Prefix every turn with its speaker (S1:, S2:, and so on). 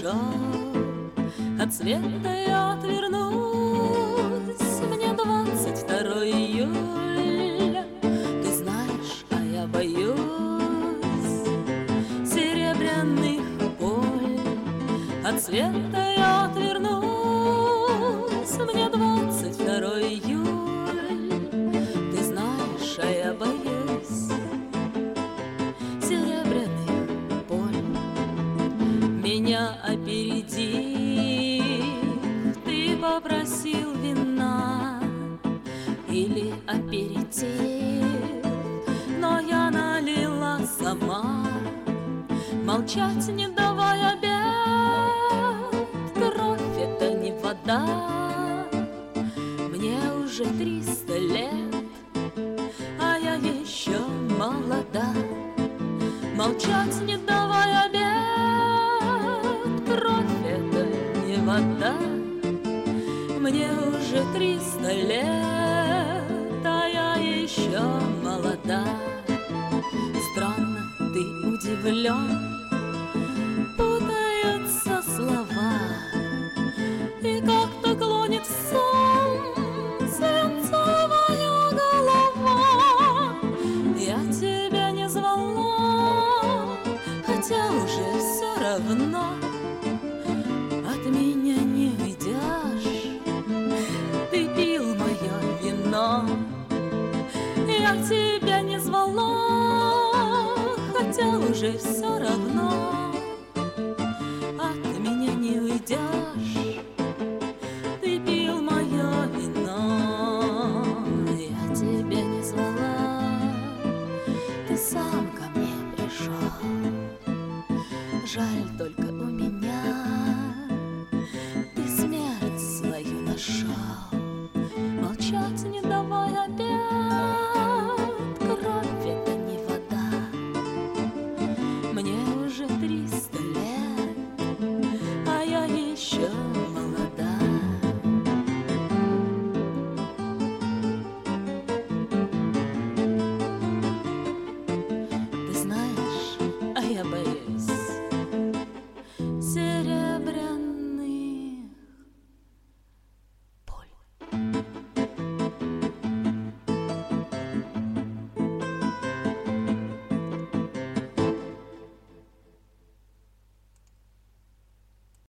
S1: пришел, от света я отвернусь. Мне 22 июля, ты знаешь, а я боюсь серебряных поль. От света я отвернусь. Мне 22 июля, ты знаешь, а я боюсь серебряных поль. Меня опереди, ты попросил вина или аперитив, но я налила сама. Молчать не давай обед, кровь это не вода. Мне уже 300 лет, а я еще молода. Молчать не давай обед, кровь это не вода. Мне уже 300 лет, а я еще молода. Странно, ты удивлен, путаются слова, и как-то клонит в сон свинцовая голова. Я тебя не звала, хотя уже все равно, от меня не уйдешь, ты пил мое вино. Я тебя не звала, хотя уже все равно, от меня не уйдешь, ты пил мое вино. Я тебя не звала, ты сам ко мне пришел. Жаль только у меня, ты смерть свою нашел. Молчать не давай опять, кровь это не вода. Мне уже 300 лет, а я еще молода. Ты знаешь, а я боюсь